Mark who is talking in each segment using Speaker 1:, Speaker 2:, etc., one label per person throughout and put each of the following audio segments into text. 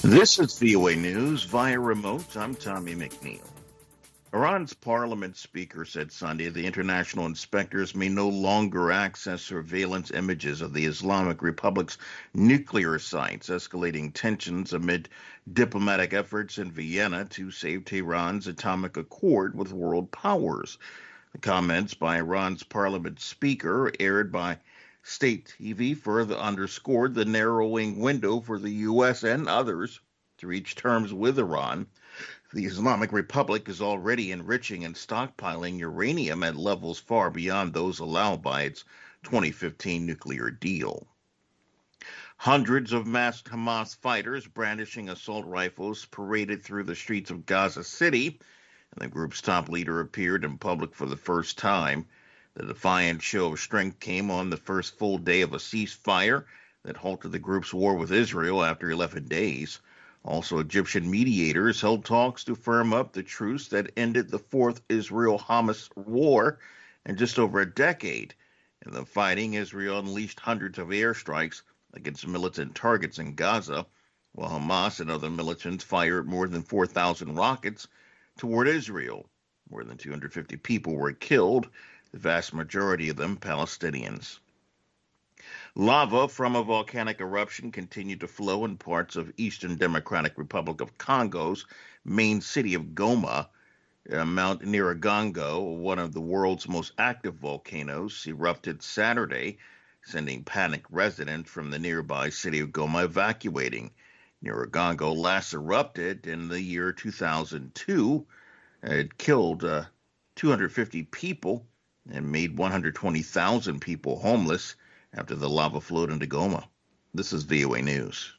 Speaker 1: This is VOA News via remote. I'm Tommy McNeil. Iran's parliament speaker said Sunday the international inspectors may no longer access surveillance images of the Islamic Republic's nuclear sites, escalating tensions amid diplomatic efforts in Vienna to save Tehran's atomic accord with world powers. The comments by Iran's parliament speaker, aired by state TV, further underscored the narrowing window for the U.S. and others to reach terms with Iran. The Islamic Republic is already enriching and stockpiling uranium at levels far beyond those allowed by its 2015 nuclear deal. Hundreds of masked Hamas fighters brandishing assault rifles paraded through the streets of Gaza City, and the group's top leader appeared in public for the first time. The defiant show of strength came on the first full day of a ceasefire that halted the group's war with Israel after 11 days. Also, Egyptian mediators held talks to firm up the truce that ended the fourth Israel-Hamas war in just over a decade. In the fighting, Israel unleashed hundreds of airstrikes against militant targets in Gaza, while Hamas and other militants fired more than 4,000 rockets toward Israel. More than 250 people were killed, the vast majority of them Palestinians. Lava from a volcanic eruption continued to flow in parts of Eastern Democratic Republic of Congo's main city of Goma. Mount Nyiragongo, one of the world's most active volcanoes, erupted Saturday, sending panicked residents from the nearby city of Goma evacuating. Nyiragongo last erupted in the year 2002. It killed 250 people and made 120,000 people homeless after the lava flowed into Goma. This is VOA News.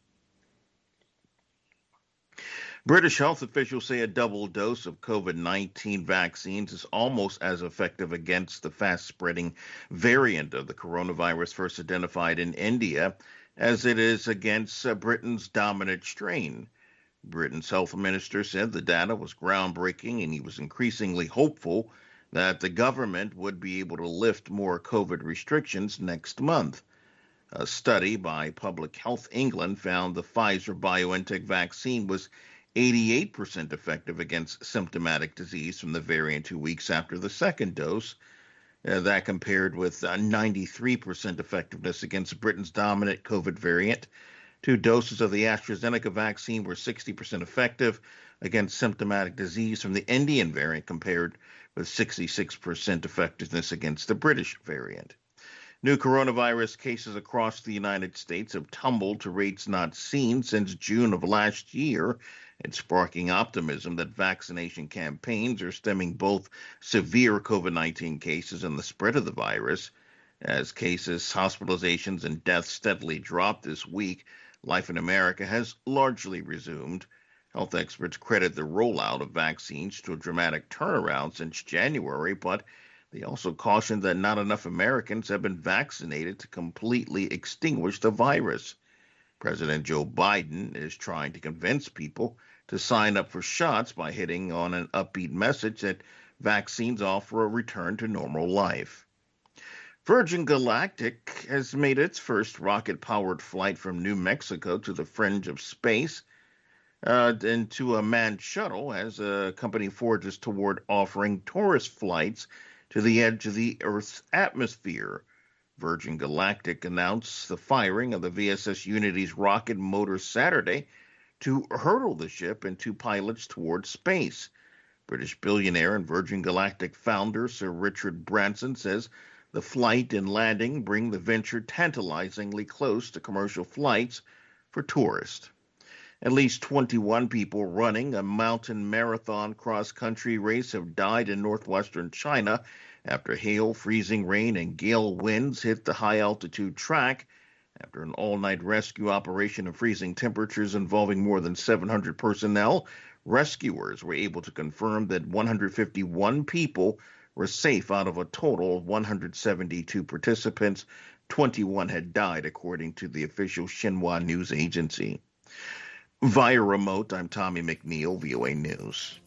Speaker 1: British health officials say a double dose of COVID-19 vaccines is almost as effective against the fast-spreading variant of the coronavirus first identified in India as it is against Britain's dominant strain. Britain's health minister said the data was groundbreaking and he was increasingly hopeful that the government would be able to lift more COVID restrictions next month. A study by Public Health England found the Pfizer-BioNTech vaccine was 88% effective against symptomatic disease from the variant 2 weeks after the second dose. That compared with 93% effectiveness against Britain's dominant COVID variant. 2 doses of the AstraZeneca vaccine were 60% effective against symptomatic disease from the Indian variant compared with 66% effectiveness against the British variant. New coronavirus cases across the United States have tumbled to rates not seen since June of last year. It's sparking optimism that vaccination campaigns are stemming both severe COVID-19 cases and the spread of the virus. As cases, hospitalizations, and deaths steadily drop this week, life in America has largely resumed. Health experts credit the rollout of vaccines to a dramatic turnaround since January, but they also caution that not enough Americans have been vaccinated to completely extinguish the virus. President Joe Biden is trying to convince people to sign up for shots by hitting on an upbeat message that vaccines offer a return to normal life. Virgin Galactic has made its first rocket-powered flight from New Mexico to the fringe of space into a manned shuttle as a company forges toward offering tourist flights to the edge of the Earth's atmosphere. Virgin Galactic announced the firing of the VSS Unity's rocket motor Saturday to hurtle the ship and 2 pilots toward space. British billionaire and Virgin Galactic founder Sir Richard Branson says the flight and landing bring the venture tantalizingly close to commercial flights for tourists. At least 21 people running a mountain marathon cross-country race have died in northwestern China after hail, freezing rain, and gale winds hit the high-altitude track. After an all-night rescue operation in freezing temperatures involving more than 700 personnel, rescuers were able to confirm that 151 people were safe out of a total of 172 participants. 21 had died, according to the official Xinhua news agency. Via remote, I'm Tommy McNeil, VOA News.